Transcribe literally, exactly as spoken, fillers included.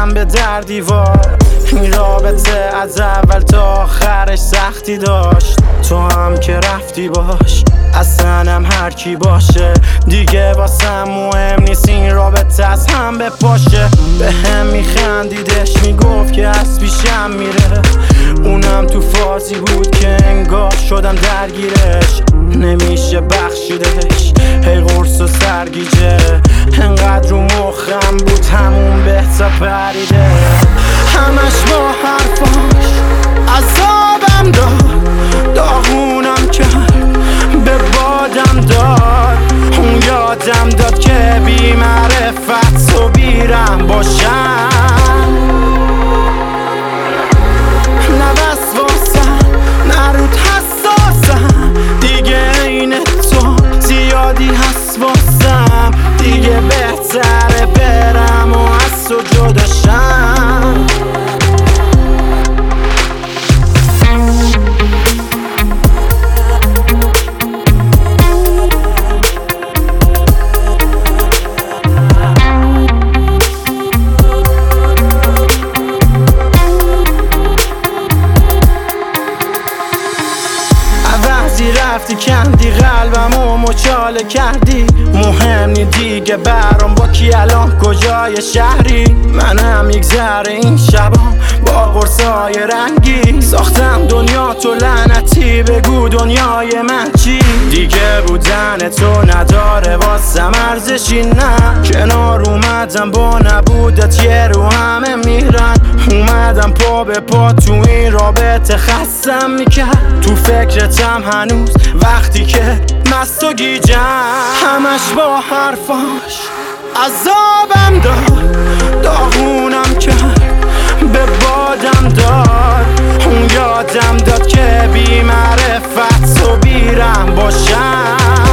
زدم به در دیوار. این رابطه از اول تا آخرش سختی داشت. تو هم که رفتی باش، اصلا هم هر کی باشه دیگه واسم مهم نیست این رابطه از هم بپاشه. به هم میخندیدش میگفت که از پیشم میره، اونم تو فازی بود که انگار شدم درگیرش. نمیشه بخشیدش، هی قرص و سرگیجه انقدر رو مخم بود همون بهتا پریده. همش با حرفاش عذابم داد، داغونم کرد به بادم داد. اون یادم داد که بی معرفت صبیرم باشم. نه بس واسم نه رود حساسم، دیگه این تو زیادی هست واسم. دیگه بهتره برم و از تو جداشم. رفتی کندی قلبم و مچاله کردی. مهم نی دیگه برام با کی الان کجای شهری. منم یک ذره این شبا با قرصای رنگی ساختم دنیا تو لعنتی. بگو دنیای من چی؟ دیگه بودن تو نداره واسم ارزشی. نه کنار اومدم با نبودت یه رو همه میرن. اومدم پا به پا تو این رابطه خستم میکرد. تو فکرتم هنوز وقتی که مست و گیجم. همش با حرفاش عذابم داد، داغونم کرد به بادم داد. اون یادم داد که بی معرفت صبیرم باشم.